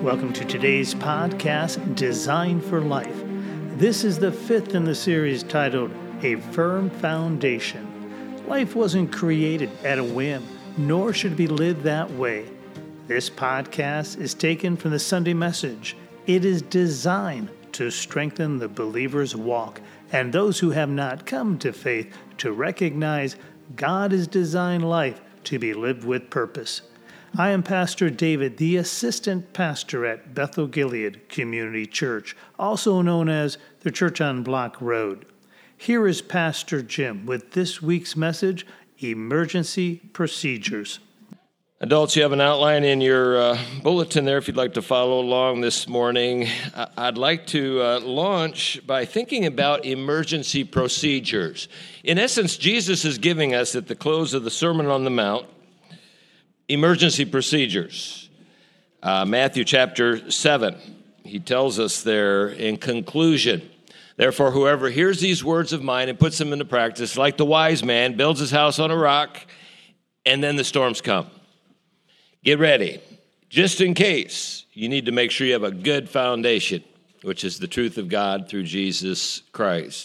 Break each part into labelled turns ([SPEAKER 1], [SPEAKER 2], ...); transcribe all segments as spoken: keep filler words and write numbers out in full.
[SPEAKER 1] Welcome to today's podcast, Design for Life. This is the fifth in the series titled, A Firm Foundation. Life wasn't created at a whim, nor should it be lived that way. This podcast is taken from the Sunday message. It is designed to strengthen the believer's walk and those who have not come to faith to recognize God has designed life to be lived with purpose. I am Pastor David, the assistant pastor at Bethel Gilead Community Church, also known as the Church on Block Road. Here is Pastor Jim with this week's message, Emergency Procedures.
[SPEAKER 2] Adults, you have an outline in your uh, bulletin there if you'd like to follow along this morning. I'd like to uh, launch by thinking about emergency procedures. In essence, Jesus is giving us at the close of the Sermon on the Mount emergency procedures. Uh, Matthew chapter seven, he tells us there in conclusion, therefore, whoever hears these words of mine and puts them into practice, like the wise man, builds his house on a rock, and then the storms come. Get ready. Just in case, you need to make sure you have a good foundation, which is the truth of God through Jesus Christ.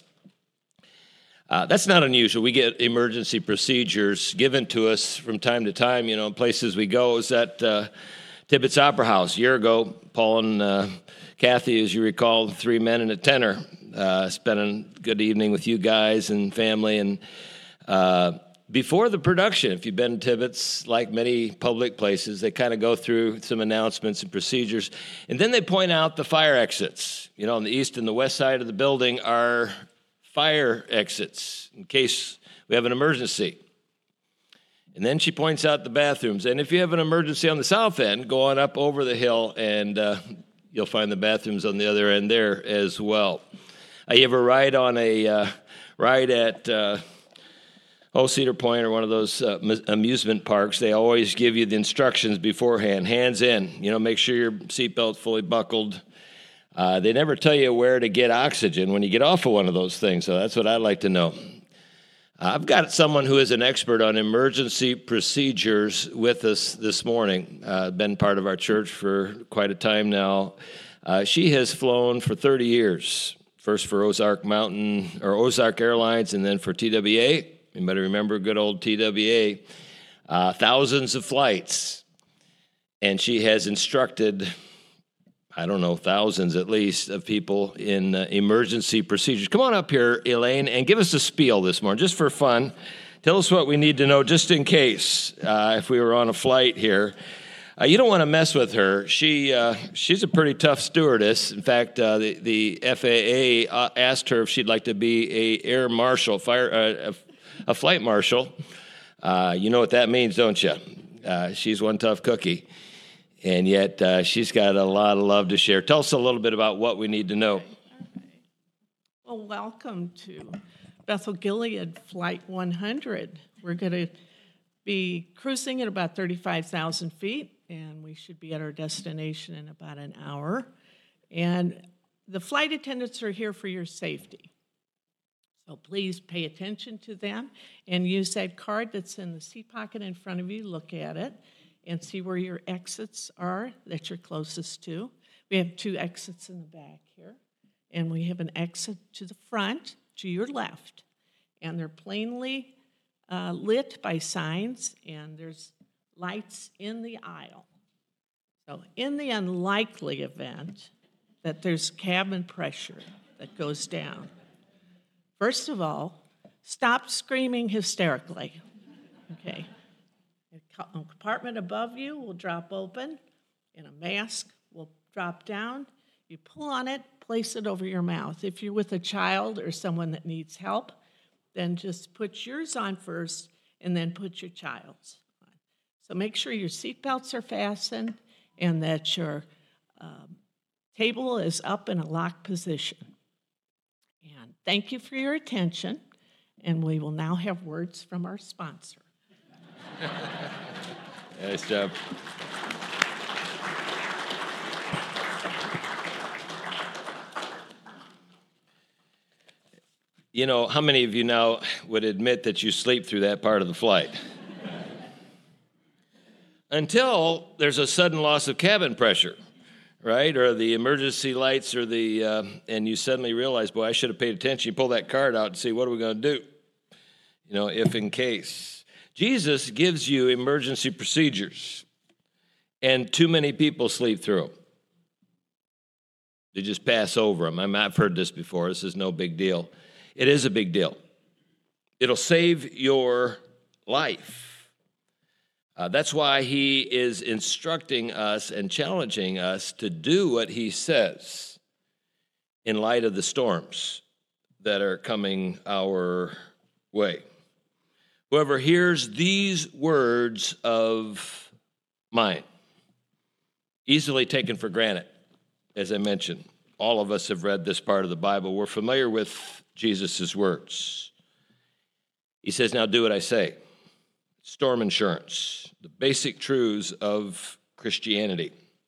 [SPEAKER 2] Uh, that's not unusual. We get emergency procedures given to us from time to time, you know, places we go. I was at uh, Tibbetts Opera House a year ago. Paul and uh, Kathy, as you recall, three men and a tenor, uh, spent a good evening with you guys and family. And uh, before the production, if you've been to Tibbetts, like many public places, they kind of go through some announcements and procedures. And then they point out the fire exits. You know, on the east and the west side of the building are fire exits in case we have an emergency. And then she points out the bathrooms. And if you have an emergency on the south end, go on up over the hill and uh, you'll find the bathrooms on the other end there as well. Uh, you ever ride on a uh, ride at uh, oh, Cedar Point or one of those uh, amusement parks? They always give you the instructions beforehand, hands in. You know, make sure your seatbelt's fully buckled. Uh, they never tell you where to get oxygen when you get off of one of those things, so that's what I'd like to know. Uh, I've got someone who is an expert on emergency procedures with us this morning. Uh, been part of our church for quite a time now. Uh, she has flown for thirty years, first for Ozark Mountain or Ozark Airlines, and then for T W A. You better remember good old T W A. Uh, thousands of flights, and she has instructed, I don't know, thousands at least of people in uh, emergency procedures. Come on up here, Elaine, and give us a spiel this morning, just for fun. Tell us what we need to know, just in case, uh, if we were on a flight here. Uh, you don't want to mess with her. She uh, she's a pretty tough stewardess. In fact, uh, the, the F A A uh, asked her if she'd like to be a air marshal, fire, uh, a, a flight marshal. Uh, you know what that means, don't you? Uh, she's one tough cookie. And yet uh, she's got a lot of love to share. Tell us a little bit about what we need to know.
[SPEAKER 3] Well, welcome to Bethel Gilead Flight one hundred. We're going to be cruising at about thirty-five thousand feet, and we should be at our destination in about an hour. And the flight attendants are here for your safety. So please pay attention to them and use that card that's in the seat pocket in front of you. Look at it and see where your exits are that you're closest to. We have two exits in the back here, and we have an exit to the front, to your left, and they're plainly uh, lit by signs, and there's lights in the aisle. So in the unlikely event that there's cabin pressure that goes down, first of all, stop screaming hysterically, okay? A compartment above you will drop open, and a mask will drop down. You pull on it, place it over your mouth. If you're with a child or someone that needs help, then just put yours on first, and then put your child's on. So make sure your seatbelts are fastened and that your um, table is up in a locked position. And thank you for your attention, and we will now have words from our sponsor.
[SPEAKER 2] Nice job. You know, how many of you now would admit that you sleep through that part of the flight? Until there's a sudden loss of cabin pressure, right? Or the emergency lights, or the, uh, and you suddenly realize, boy, I should have paid attention. You pull that card out and see, what are we going to do? You know, if in case. Jesus gives you emergency procedures, and too many people sleep through them. They just pass over them. I mean, I've heard this before. This is no big deal. It is a big deal. It'll save your life. Uh, that's why he is instructing us and challenging us to do what he says in light of the storms that are coming our way. Whoever hears these words of mine, easily taken for granted, as I mentioned. All of us have read this part of the Bible. We're familiar with Jesus' words. He says, now do what I say. Storm insurance, the basic truths of Christianity.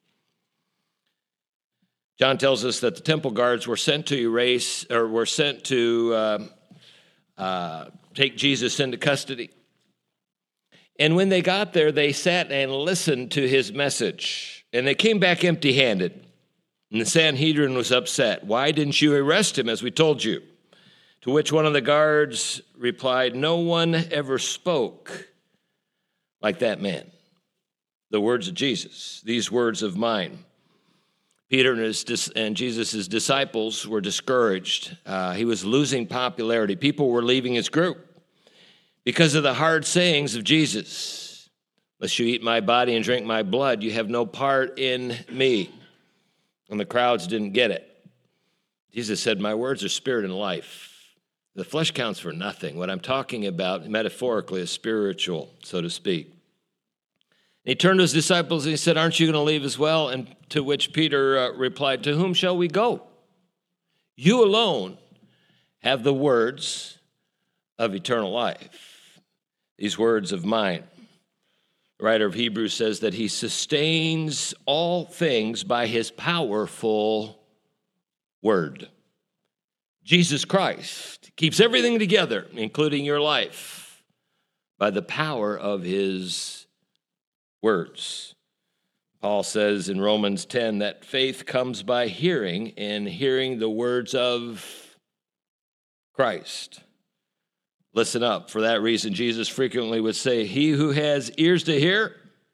[SPEAKER 2] John tells us that the temple guards were sent to erase, or were sent to uh, uh, take Jesus into custody. And when they got there, they sat and listened to his message. And they came back empty-handed. And the Sanhedrin was upset. Why didn't you arrest him, as we told you? To which one of the guards replied, no one ever spoke like that man. The words of Jesus, these words of mine. Peter and, his, and Jesus' disciples were discouraged. Uh, he was losing popularity. People were leaving his group because of the hard sayings of Jesus. Unless you eat my body and drink my blood, you have no part in me. And the crowds didn't get it. Jesus said, my words are spirit and life. The flesh counts for nothing. What I'm talking about, metaphorically, is spiritual, so to speak. And he turned to his disciples and he said, aren't you going to leave as well? And to which Peter uh, replied, to whom shall we go? You alone have the words of eternal life. These words of mine. The writer of Hebrews says that he sustains all things by his powerful word. Jesus Christ keeps everything together, including your life, by the power of his words. Paul says in Romans ten that faith comes by hearing, and hearing the words of Christ. Listen up. For that reason, Jesus frequently would say, he who has ears to hear,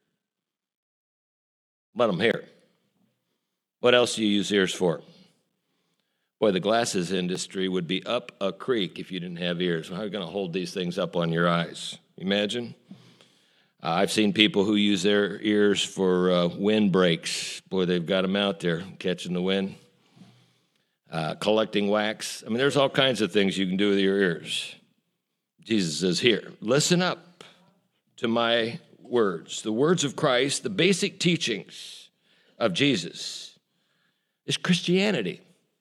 [SPEAKER 2] let him hear. What else do you use ears for? Boy, the glasses industry would be up a creek if you didn't have ears. How are you going to hold these things up on your eyes? Imagine. Uh, I've seen people who use their ears for uh, wind breaks. Boy, they've got them out there catching the wind. Uh, collecting wax. I mean, there's all kinds of things you can do with your ears. Jesus says here, listen up to my words. The words of Christ, the basic teachings of Jesus is Christianity.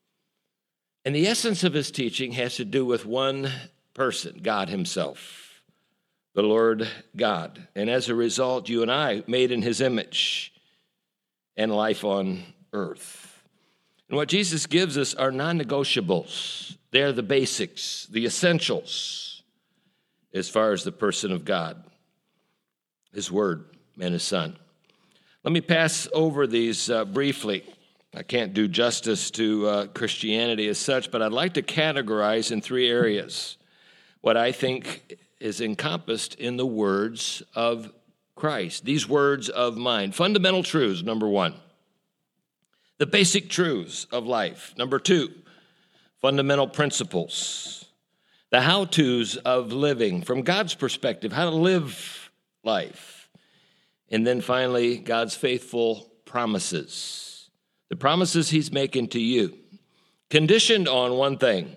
[SPEAKER 2] And the essence of his teaching has to do with one person, God himself, the Lord God. And as a result, you and I, made in his image and life on earth. And what Jesus gives us are non-negotiables. They're the basics, the essentials, as far as the person of God, his word and his son. Let me pass over these uh, briefly. I can't do justice to uh, Christianity as such, but I'd like to categorize in three areas what I think is encompassed in the words of Christ, these words of mine. Fundamental truths, number one. The basic truths of life. Number two, fundamental principles. The how-tos of living from God's perspective, how to live life. And then finally, God's faithful promises. The promises he's making to you, conditioned on one thing.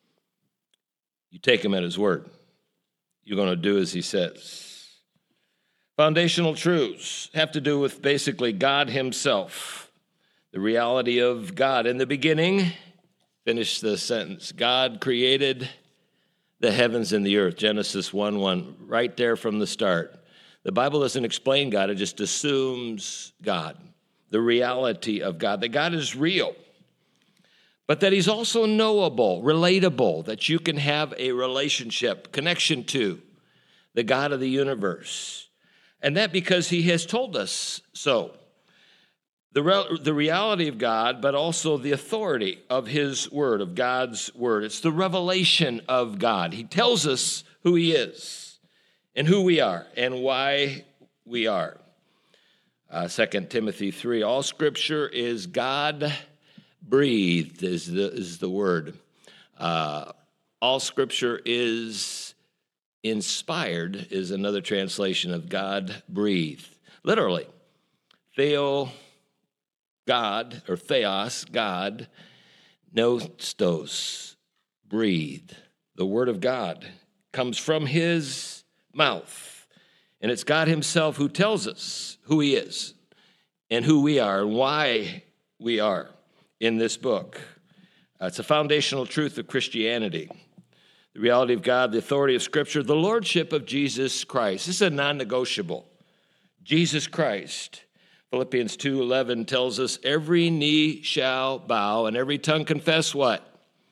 [SPEAKER 2] You take him at his word. You're going to do as he says. Foundational truths have to do with basically God himself, the reality of God. In the beginning, finish the sentence, God created the heavens and the earth, Genesis one one, right there from the start. The Bible doesn't explain God, it just assumes God, the reality of God, that God is real, but that he's also knowable, relatable, that you can have a relationship, connection to the God of the universe. And that because he has told us so. the, re- the reality of God, but also the authority of his word, of God's word. It's the revelation of God. He tells us who he is and who we are and why we are. Uh, Second Timothy three, all scripture is God-breathed is the, is the word. Uh, all scripture is inspired is another translation of God-breathed. Literally, theo, God, or theos, God, nostos, breathe. The word of God comes from his mouth. And it's God himself who tells us who he is and who we are and why we are in this book. Uh, it's a foundational truth of Christianity. The reality of God, the authority of Scripture, the lordship of Jesus Christ. This is a non-negotiable. Jesus Christ. Philippians two eleven tells us, every knee shall bow and every tongue confess what?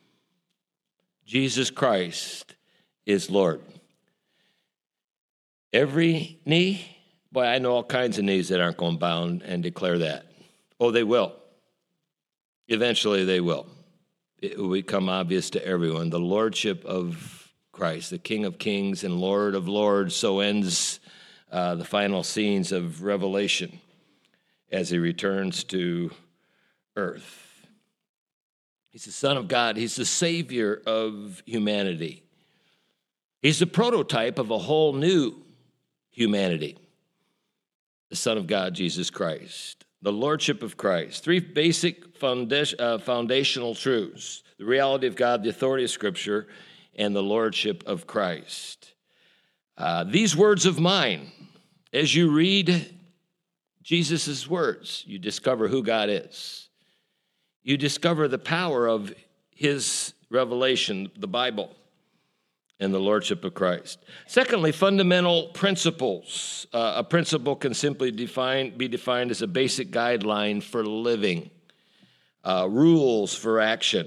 [SPEAKER 2] Jesus Christ is Lord. Every knee? Boy, I know all kinds of knees that aren't going to bow and declare that. Oh, they will. Eventually they will. It will become obvious to everyone. The lordship of Christ, the King of Kings and Lord of Lords, so ends uh, the final scenes of Revelation as he returns to earth. He's the Son of God. He's the Savior of humanity. He's the prototype of a whole new humanity. The Son of God, Jesus Christ. The Lordship of Christ. Three basic founda- uh, foundational truths. The reality of God, the authority of Scripture, and the Lordship of Christ. Uh, these words of mine, as you read Jesus' words, you discover who God is. You discover the power of his revelation, the Bible, and the Lordship of Christ. Secondly, fundamental principles. Uh, a principle can simply define, be defined as a basic guideline for living, uh, rules for action.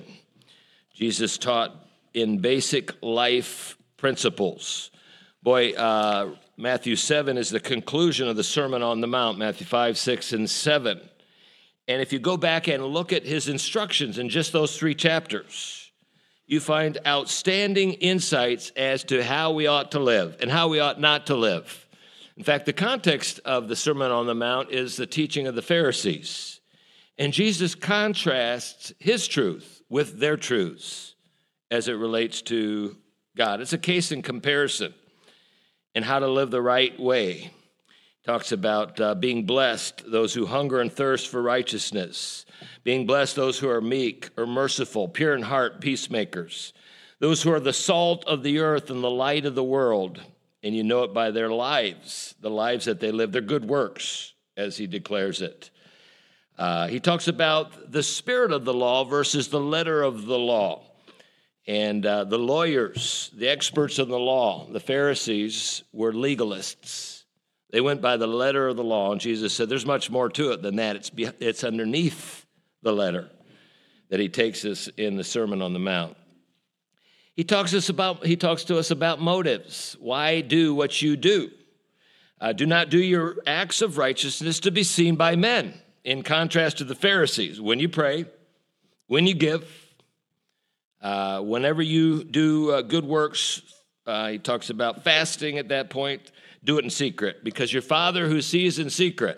[SPEAKER 2] Jesus taught in basic life principles. Boy, uh, Matthew seven is the conclusion of the Sermon on the Mount, Matthew five, six, and seven. And if you go back and look at his instructions in just those three chapters, you find outstanding insights as to how we ought to live and how we ought not to live. In fact, the context of the Sermon on the Mount is the teaching of the Pharisees. And Jesus contrasts his truth with their truths as it relates to God. It's a case in comparison and how to live the right way. Talks about uh, being blessed, those who hunger and thirst for righteousness. Being blessed, those who are meek or merciful, pure in heart, peacemakers. Those who are the salt of the earth and the light of the world. And you know it by their lives, the lives that they live, their good works, as he declares it. Uh, he talks about the spirit of the law versus the letter of the law. And uh, the lawyers, the experts in the law, the Pharisees, were legalists. They went by the letter of the law, and Jesus said, there's much more to it than that. It's, be, it's underneath the letter that he takes us in the Sermon on the Mount. He talks, us about, he talks to us about motives. Why do what you do? Uh, do not do your acts of righteousness to be seen by men, in contrast to the Pharisees. When you pray, when you give, uh, whenever you do uh, good works, uh, he talks about fasting at that point. Do it in secret, because your Father who sees in secret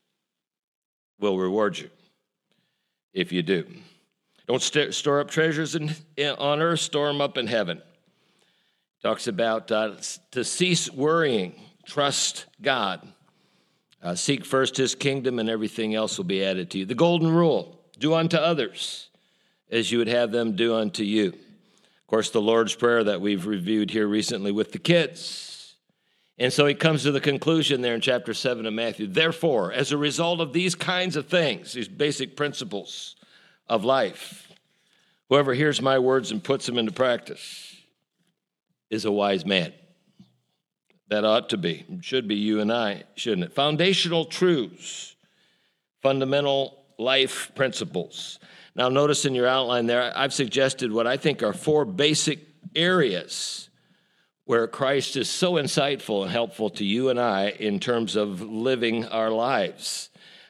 [SPEAKER 2] will reward you if you do. Don't st- store up treasures in, in, on earth, store them up in heaven. Talks about uh, to cease worrying, trust God. Uh, seek first his kingdom and everything else will be added to you. The golden rule, do unto others as you would have them do unto you. Of course, the Lord's Prayer that we've reviewed here recently with the kids. And so he comes to the conclusion there in chapter seven of Matthew. Therefore, as a result of these kinds of things, these basic principles of life, whoever hears my words and puts them into practice is a wise man. That ought to be, should be you and I, shouldn't it? Foundational truths, fundamental life principles. Now notice in your outline there, I've suggested what I think are four basic areas where Christ is so insightful and helpful to you and I in terms of living our lives.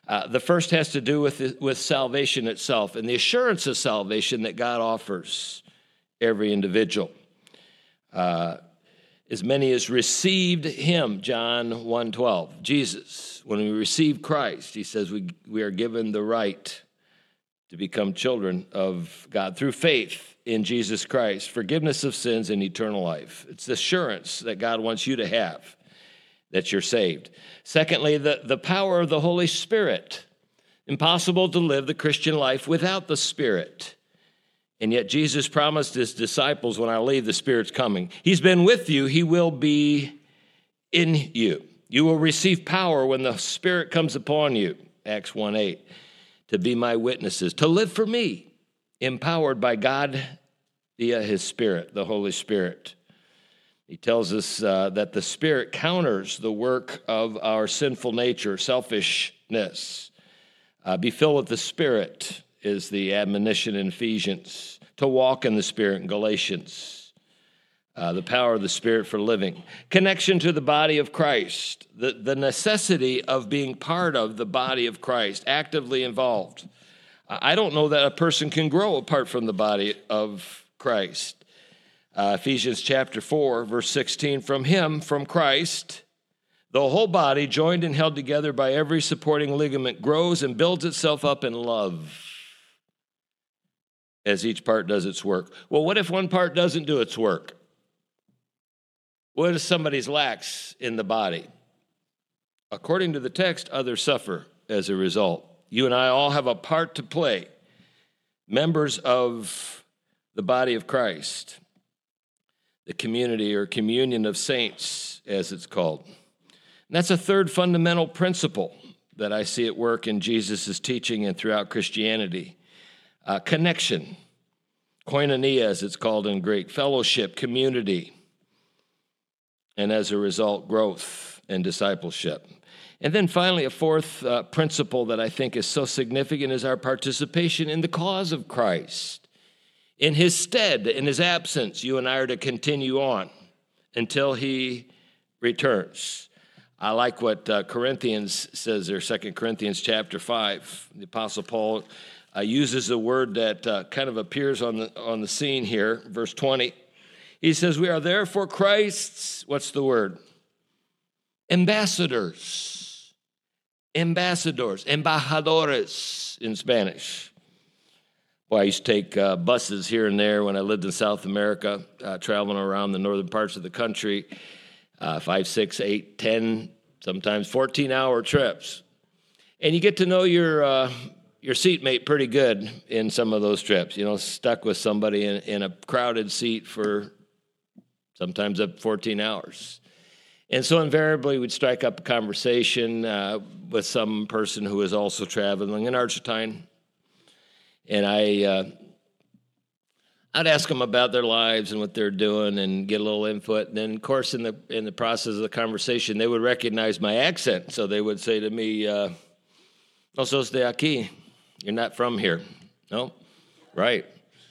[SPEAKER 2] Uh, the first has to do with, with salvation itself and the assurance of salvation that God offers every individual. Uh, as many as received him, John one twelve, Jesus, when we receive Christ, he says we, we are given the right to become children of God through faith in Jesus Christ, forgiveness of sins and eternal life. It's the assurance that God wants you to have that you're saved. Secondly, the, the power of the Holy Spirit. Impossible to live the Christian life without the Spirit. And yet Jesus promised his disciples, when I leave, the Spirit's coming. He's been with you. He will be in you. You will receive power when the Spirit comes upon you, Acts one eight, to be my witnesses, to live for me, empowered by God via his Spirit, the Holy Spirit. He tells us uh, that the Spirit counters the work of our sinful nature, selfishness. Uh, be filled with the Spirit is the admonition in Ephesians. To walk in the Spirit in Galatians. Uh, the power of the Spirit for living. Connection to the body of Christ. The, the necessity of being part of the body of Christ, actively involved. I don't know that a person can grow apart from the body of Christ. Uh, Ephesians chapter four, verse sixteen, from him, from Christ, the whole body, joined and held together by every supporting ligament, grows and builds itself up in love as each part does its work. Well, what if one part doesn't do its work? What if somebody's lacks in the body? According to the text, others suffer as a result. You and I all have a part to play, members of the body of Christ. The community or communion of saints, as it's called. And that's a third fundamental principle that I see at work in Jesus' teaching and throughout Christianity. Uh, connection, koinonia, as it's called in Greek, fellowship, community, and as a result, growth and discipleship. And then finally, a fourth uh, principle that I think is so significant is our participation in the cause of Christ. In his stead, in his absence, you and I are to continue on until he returns. I like what uh, Corinthians says there, Second Corinthians chapter five. The Apostle Paul uh, uses a word that uh, kind of appears on the, on the scene here, verse twenty. He says, we are therefore Christ's, what's the word? Ambassadors. Ambassadors. Embajadores in Spanish. Well, I used to take uh, buses here and there when I lived in South America, uh, traveling around the northern parts of the country, uh, five, six, eight, ten, sometimes fourteen-hour trips. And you get to know your uh, your seatmate pretty good in some of those trips. You know, stuck with somebody in, in a crowded seat for sometimes up to fourteen hours. And so invariably we'd strike up a conversation uh, with some person who was also traveling in Argentine. And I, uh, I'd ask them about their lives and what they're doing and get a little input. And then, of course, in the in the process of the conversation, they would recognize my accent. So they would say to me, uh, "No sos de aquí. You're not from here." No? Right.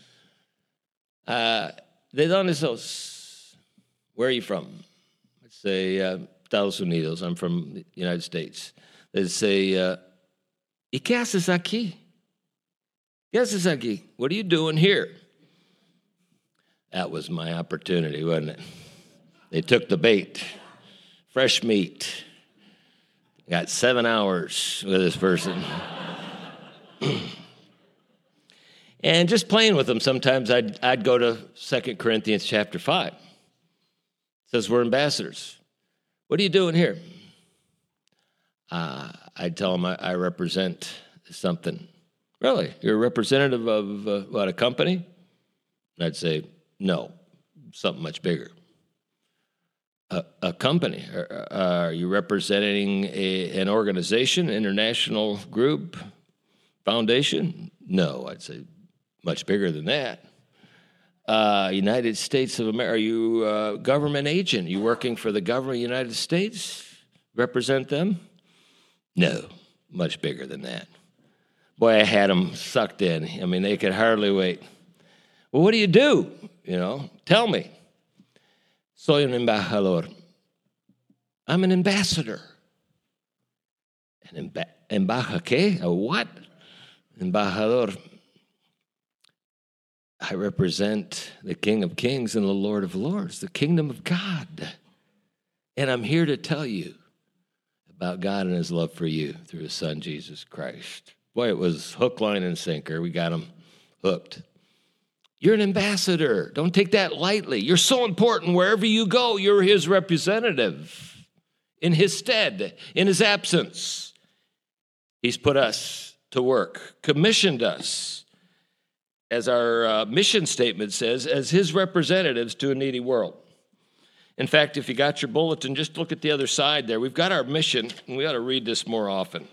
[SPEAKER 2] Uh, ¿De dónde sos? Where are you from? I'd say, uh, Estados Unidos. I'm from the United States. They'd say, uh, ¿Y qué haces aquí? Yes, it's aquí. What are you doing here? That was my opportunity, wasn't it? They took the bait. Fresh meat. Got seven hours with this person. And just playing with them, sometimes I'd, I'd go to Second Corinthians chapter five. It says we're ambassadors. What are you doing here? Uh, I'd tell them I, I represent something. Really? You're a representative of, uh, what, a company? And I'd say, no, something much bigger. A, a company? Are, are you representing a, an organization, international group, foundation? No, I'd say much bigger than that. Uh, United States of America, are you a government agent? Are you working for the government of the United States? Represent them? No, much bigger than that. Boy, I had them sucked in. I mean, they could hardly wait. Well, what do you do? You know, tell me. Soy un embajador. I'm an ambassador. An, amb- Embaja, ¿qué? A what? Embajador. I represent the King of Kings and the Lord of Lords, the kingdom of God. And I'm here to tell you about God and his love for you through his son, Jesus Christ. Boy, it was hook, line, and sinker. We got him hooked. You're an ambassador. Don't take that lightly. You're so important wherever you go. You're his representative in his stead, in his absence. He's put us to work, commissioned us, as our uh, mission statement says, as his representatives to a needy world. In fact, if you got your bulletin, just look at the other side there. We've got our mission, and we ought to read this more often.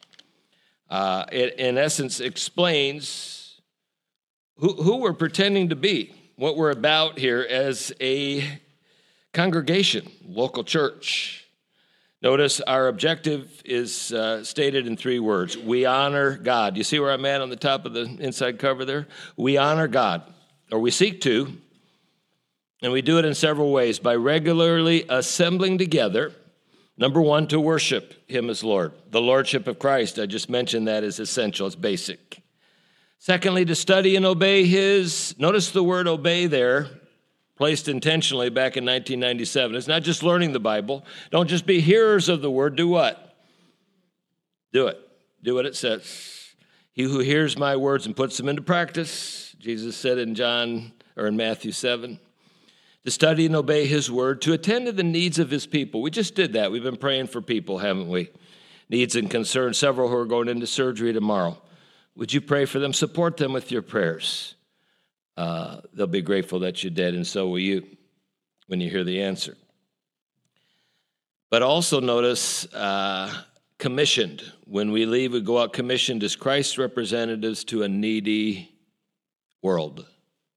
[SPEAKER 2] Uh, it, in essence, explains who, who we're pretending to be, what we're about here as a congregation, local church. Notice our objective is uh, stated in three words. We honor God. You see where I'm at on the top of the inside cover there? We honor God, or we seek to, and we do it in several ways. By regularly assembling together, number one, to worship him as Lord. The Lordship of Christ, I just mentioned that, is essential. It's basic. Secondly, to study and obey his, notice the word obey there, placed intentionally back in nineteen ninety-seven. It's not just learning the Bible. Don't just be hearers of the word. Do what? Do it. Do what it says. He who hears my words and puts them into practice, Jesus said in John, or in Matthew seven, to study and obey his word, to attend to the needs of his people. We just did that. We've been praying for people, haven't we? Needs and concerns, several who are going into surgery tomorrow. Would you pray for them? Support them with your prayers. Uh, they'll be grateful that you did, and so will you when you hear the answer. But also notice uh, commissioned. When we leave, we go out commissioned as Christ's representatives to a needy world.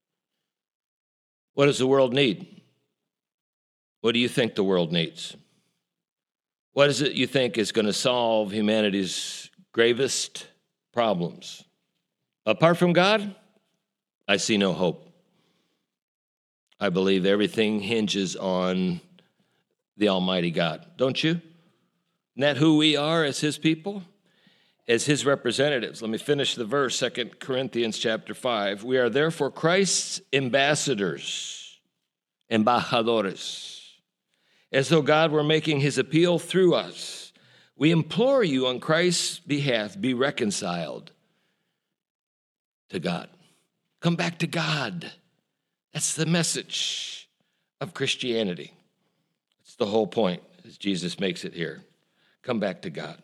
[SPEAKER 2] What does the world need? What do you think the world needs? What is it you think is going to solve humanity's gravest problems? Apart from God, I see no hope. I believe everything hinges on the Almighty God. Don't you? Isn't that who we are as his people? As his representatives. Let me finish the verse, Second Corinthians chapter five. We are therefore Christ's ambassadors, embajadores, as though God were making his appeal through us. We implore you on Christ's behalf, be reconciled to God. Come back to God. That's the message of Christianity. That's the whole point, as Jesus makes it here. Come back to God.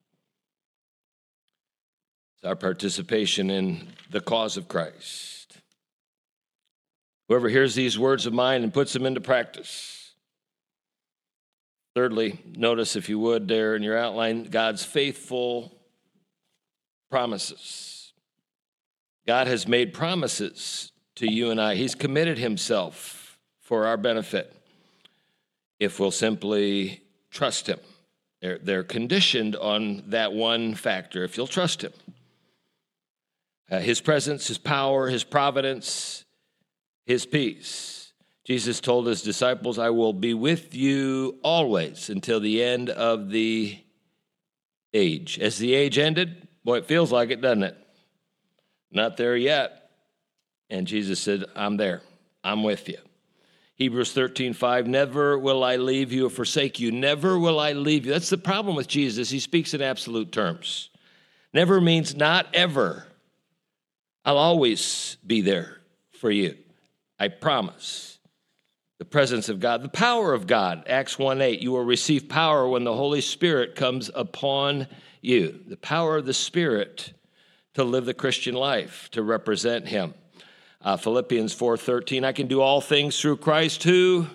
[SPEAKER 2] It's our participation in the cause of Christ. Whoever hears these words of mine and puts them into practice. Thirdly, notice, if you would, there in your outline, God's faithful promises. God has made promises to you and I. He's committed himself for our benefit if we'll simply trust him. They're, they're conditioned on that one factor, if you'll trust him. Uh, his presence, his power, his providence, his peace. Jesus told his disciples, I will be with you always until the end of the age. As the age ended, boy, it feels like it, doesn't it? Not there yet. And Jesus said, I'm there. I'm with you. Hebrews thirteen five, never will I leave you or forsake you. Never will I leave you. That's the problem with Jesus. He speaks in absolute terms. Never means not ever. I'll always be there for you. I promise. The presence of God, the power of God. Acts one eight, you will receive power when the Holy Spirit comes upon you. The power of the Spirit to live the Christian life, to represent him. Uh, Philippians four thirteen, I can do all things through Christ who?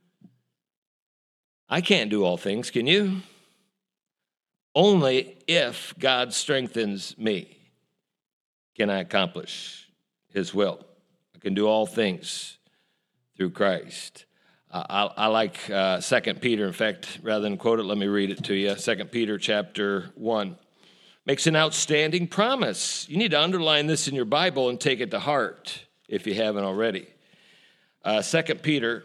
[SPEAKER 2] I can't do all things, can you? Only if God strengthens me can I accomplish his will. I can do all things through Christ. Uh, I, I like uh, Second Peter. In fact, rather than quote it, let me read it to you. Second Peter chapter one. Makes an outstanding promise. You need to underline this in your Bible and take it to heart if you haven't already. Uh, Second Peter,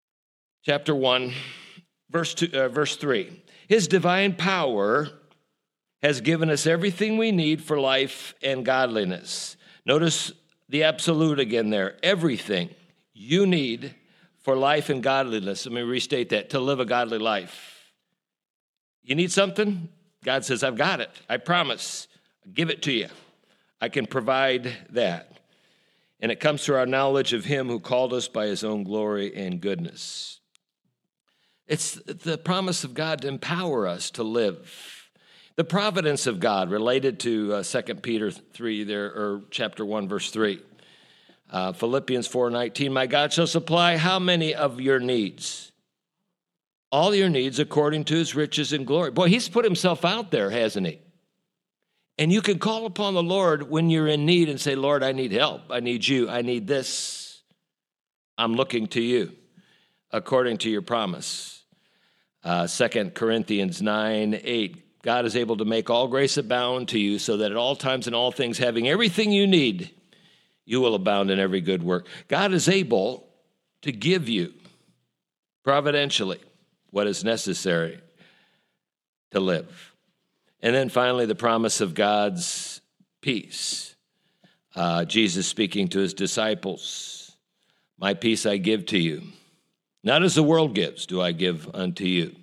[SPEAKER 2] chapter one, verse two, uh, verse three. His divine power has given us everything we need for life and godliness. Notice the absolute again there. Everything you need for life and godliness. Let me restate that. To live a godly life. You need something? God says, I've got it. I promise. I'll give it to you. I can provide that. And it comes through our knowledge of him who called us by his own glory and goodness. It's the promise of God to empower us to live. The providence of God related to uh, Second Peter three there, or chapter one, verse three. Uh, Philippians four nineteen, my God shall supply how many of your needs? All your needs according to his riches and glory. Boy, he's put himself out there, hasn't he? And you can call upon the Lord when you're in need and say, Lord, I need help. I need you. I need this. I'm looking to you according to your promise. Uh, Second Corinthians nine eight. God is able to make all grace abound to you so that at all times and all things, having everything you need, you will abound in every good work. God is able to give you providentially what is necessary to live. And then finally, the promise of God's peace. Uh, Jesus speaking to his disciples, my peace I give to you. Not as the world gives, do I give unto you.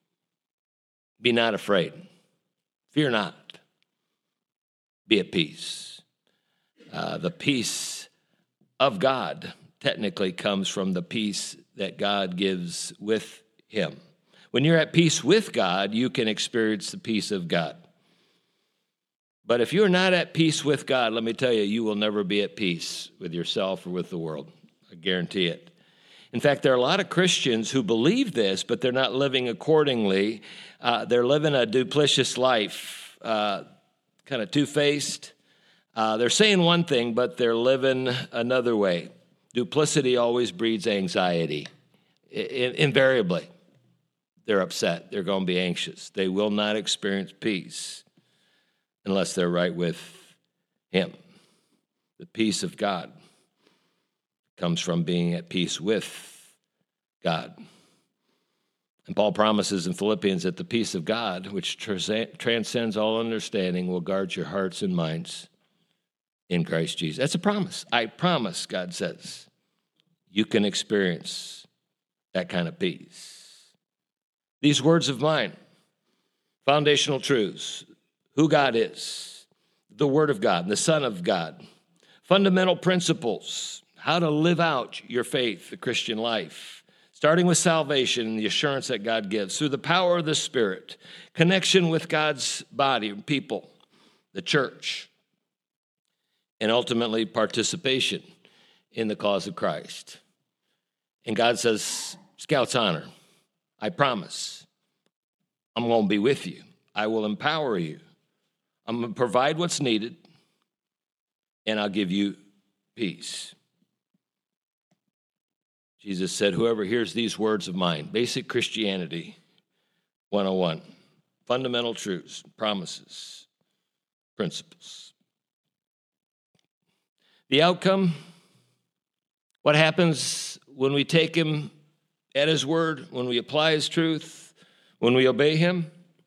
[SPEAKER 2] Be not afraid. Fear not. Be at peace. Uh, the peace of God technically comes from the peace that God gives with him. When you're at peace with God, you can experience the peace of God. But if you're not at peace with God, let me tell you, you will never be at peace with yourself or with the world. I guarantee it. In fact, there are a lot of Christians who believe this, but they're not living accordingly. Uh, they're living a duplicitous life, uh, kind of two-faced. Uh, they're saying one thing, but they're living another way. Duplicity always breeds anxiety. I- invariably, they're upset. They're going to be anxious. They will not experience peace unless they're right with him. The peace of God comes from being at peace with God. And Paul promises in Philippians that the peace of God, which transcends all understanding, will guard your hearts and minds in Christ Jesus. That's a promise. I promise, God says, you can experience that kind of peace. These words of mine, foundational truths, who God is, the Word of God, the Son of God, fundamental principles, how to live out your faith, the Christian life, starting with salvation and the assurance that God gives through the power of the Spirit, connection with God's body, people, the church, and ultimately participation in the cause of Christ. And God says, Scouts honor, I promise, I'm going to be with you. I will empower you. I'm going to provide what's needed, and I'll give you peace. Jesus said, whoever hears these words of mine, basic Christianity one oh one, fundamental truths, promises, principles. The outcome, what happens when we take him at his word, when we apply his truth, when we obey him?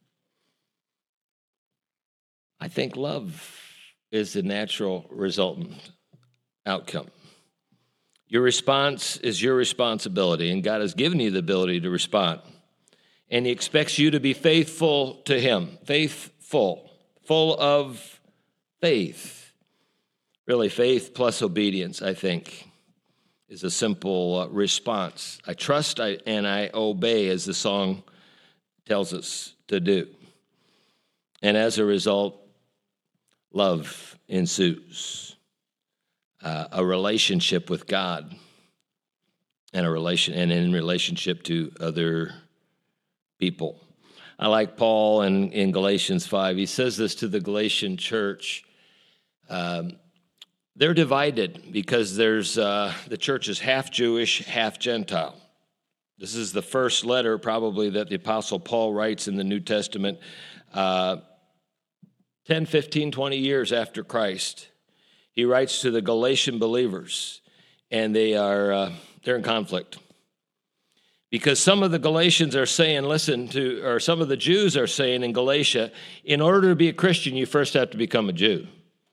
[SPEAKER 2] I think love is the natural resultant outcome. Your response is your responsibility, and God has given you the ability to respond. And he expects you to be faithful to him, faithful, full of faith. Really, faith plus obedience, I think, is a simple uh, response. I trust I, and I obey, as the song tells us to do. And as a result, love ensues. Uh, a relationship with God and a relation and in relationship to other people. I like Paul in, in Galatians five. He says this to the Galatian church. Um, they're divided because there's uh, the church is half Jewish, half Gentile. This is the first letter probably that the Apostle Paul writes in the New Testament uh, ten, fifteen, twenty years after Christ. He writes to the Galatian believers, and they are uh, they're in conflict Because some of the Galatians are saying, listen to, or some of the Jews are saying in Galatia, in order to be a Christian, you first have to become a Jew.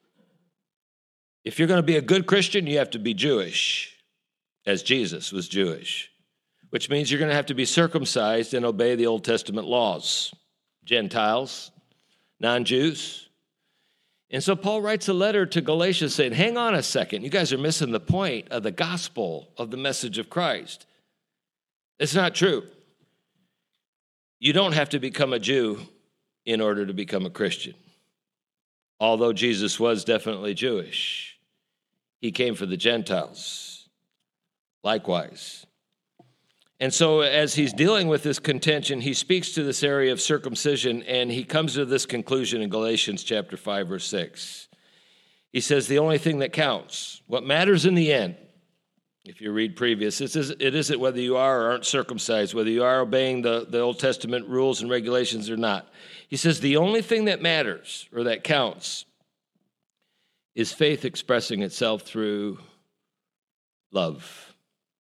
[SPEAKER 2] If you're going to be a good Christian, you have to be Jewish, as Jesus was Jewish, which means you're going to have to be circumcised and obey the Old Testament laws. Gentiles, non-Jews. And so Paul writes a letter to Galatians saying, hang on a second, you guys are missing the point of the gospel of the message of Christ. It's not true. You don't have to become a Jew in order to become a Christian. Although Jesus was definitely Jewish, he came for the Gentiles likewise. And so as he's dealing with this contention, he speaks to this area of circumcision, and he comes to this conclusion in Galatians chapter five, verse six. He says, the only thing that counts, what matters in the end, if you read previous, it isn't whether you are or aren't circumcised, whether you are obeying the, the Old Testament rules and regulations or not. He says the only thing that matters or that counts is faith expressing itself through love.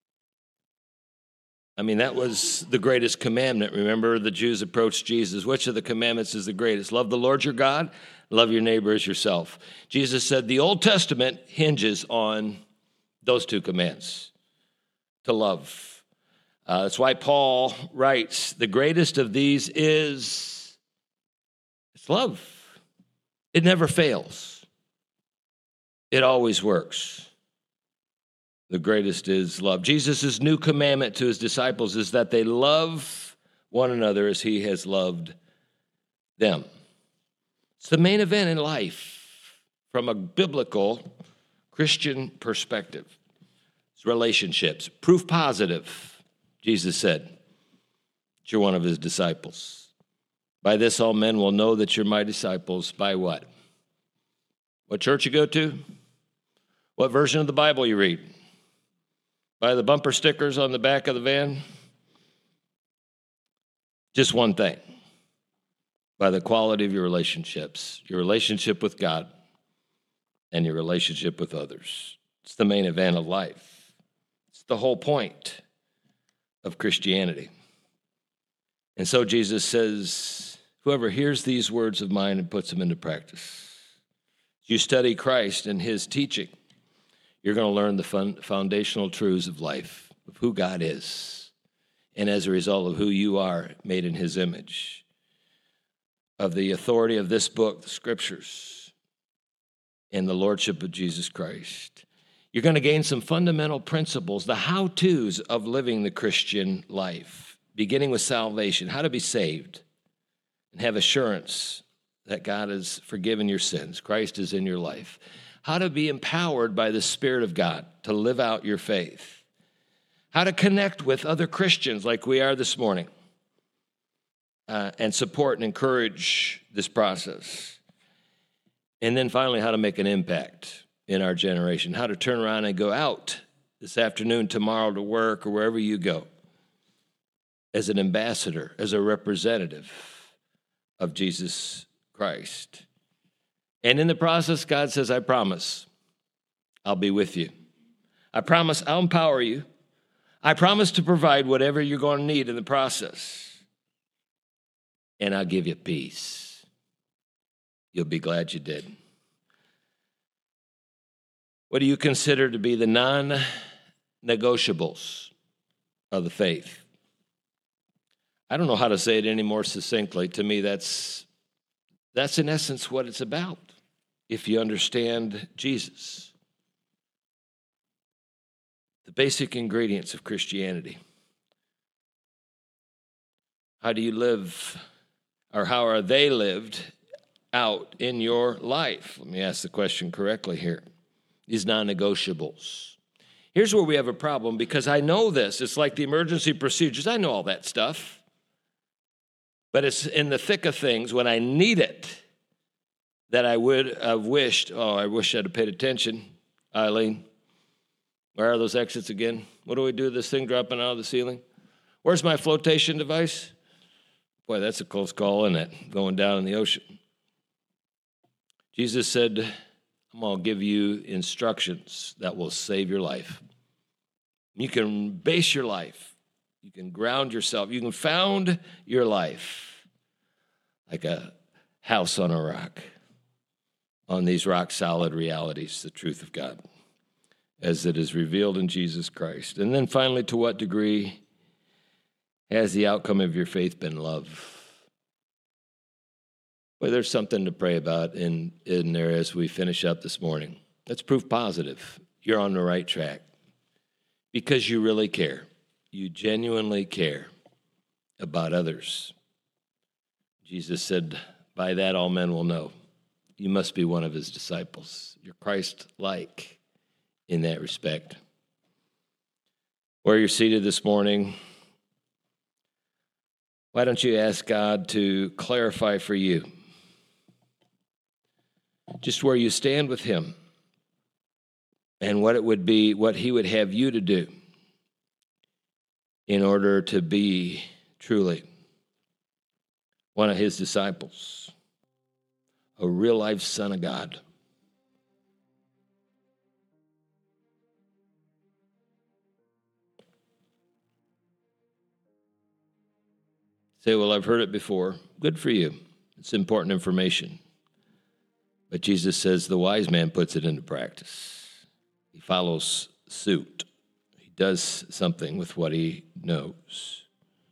[SPEAKER 2] I mean, that was the greatest commandment. Remember, the Jews approached Jesus. Which of the commandments is the greatest? Love the Lord your God, love your neighbor as yourself. Jesus said the Old Testament hinges on those two commands, to love. Uh, that's why Paul writes, the greatest of these is it's love. It never fails. It always works. The greatest is love. Jesus' new commandment to his disciples is that they love one another as he has loved them. It's the main event in life from a biblical Christian perspective. It's relationships. Proof positive, Jesus said, that you're one of his disciples. By this all men will know that you're my disciples. By what? What church you go to? What version of the Bible you read? By the bumper stickers on the back of the van? Just one thing. By the quality of your relationships. Your relationship with God and your relationship with others. It's the main event of life. It's the whole point of Christianity. And so Jesus says, whoever hears these words of mine and puts them into practice. You study Christ and his teaching, you're going to learn the fun, foundational truths of life, of who God is, and as a result of who you are, made in his image, of the authority of this book, the scriptures, and the lordship of Jesus Christ. You're going to gain some fundamental principles, the how-tos of living the Christian life, beginning with salvation, how to be saved, and have assurance that God has forgiven your sins. Christ is in your life. How to be empowered by the Spirit of God to live out your faith. How to connect with other Christians like we are this morning uh, and support and encourage this process. And then finally, how to make an impact in our generation, how to turn around and go out this afternoon, tomorrow to work or wherever you go as an ambassador, as a representative of Jesus Christ. And in the process, God says, I promise I'll be with you. I promise I'll empower you. I promise to provide whatever you're going to need in the process. And I'll give you peace. You'll be glad you did. What do you consider to be the non-negotiables of the faith? I don't know how to say it any more succinctly. To me, that's, that's in essence what it's about, if you understand Jesus. The basic ingredients of Christianity. How do you live, or how are they lived out in your life? Let me ask the question correctly here. These non-negotiables. Here's where we have a problem, because I know this. It's like the emergency procedures. I know all that stuff. But it's in the thick of things, when I need it, that I would have wished, oh, I wish I'd have paid attention. Eileen, where are those exits again? What do we do with this thing dropping out of the ceiling? Where's my flotation device? Boy, that's a close call, isn't it? Going down in the ocean. Jesus said, I'm going to give you instructions that will save your life. You can base your life You can ground yourself. You can found your life like a house on a rock, on these rock-solid realities, the truth of God, as it is revealed in Jesus Christ. And then finally, to what degree has the outcome of your faith been love? Well, there's something to pray about in, in there as we finish up this morning. That's proof positive. You're on the right track because you really care. You genuinely care about others. Jesus said, by that all men will know. You must be one of his disciples. You're Christ-like in that respect. Where you're seated this morning, why don't you ask God to clarify for you just where you stand with him and what it would be, what he would have you to do in order to be truly one of his disciples, a real-life son of God. Say, well, I've heard it before. Good for you. It's important information. But Jesus says the wise man puts it into practice. He follows suit. He does something with what he knows.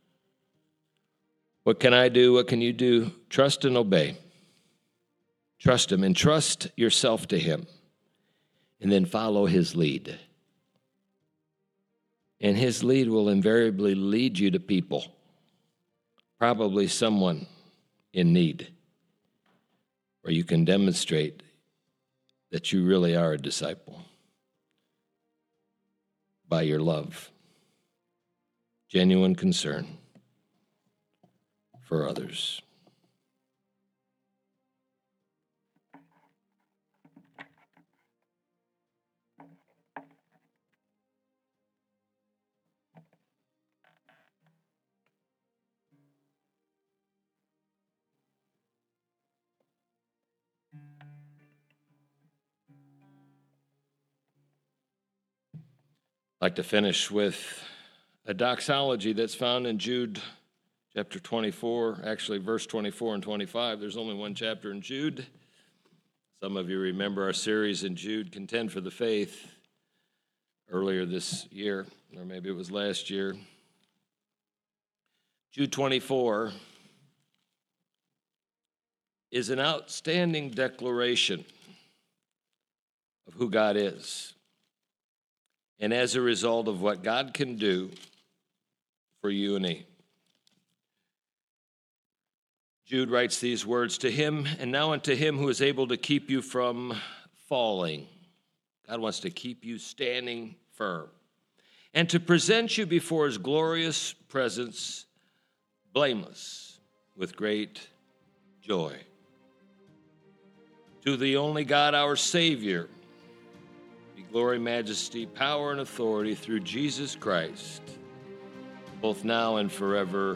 [SPEAKER 2] What can I do? What can you do? Trust and obey. Trust him and trust yourself to him. And then follow his lead. And his lead will invariably lead you to people. Probably someone in need, where you can demonstrate that you really are a disciple by your love, genuine concern for others. I'd like to finish with a doxology that's found in Jude chapter twenty-four, actually verse twenty-four and twenty-five. There's only one chapter in Jude. Some of you remember our series in Jude, Contend for the Faith, earlier this year, or maybe it was last year. Jude twenty-four is an outstanding declaration of who God is. And as a result of what God can do for you and me. Jude writes these words, to him, and now unto him who is able to keep you from falling. God wants to keep you standing firm. And to present you before his glorious presence, blameless, with great joy. To the only God, our Savior, glory, majesty, power, and authority through Jesus Christ, both now and forevermore.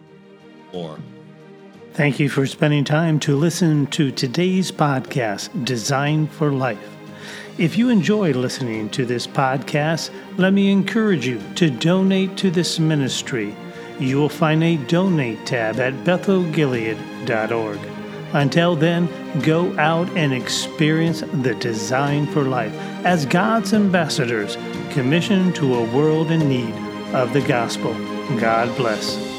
[SPEAKER 1] Thank you for spending time to listen to today's podcast, Design for Life. If you enjoy listening to this podcast, let me encourage you to donate to this ministry. You will find a donate tab at bethel gilead dot org. Until then, go out and experience the design for life as God's ambassadors commissioned to a world in need of the gospel. God bless.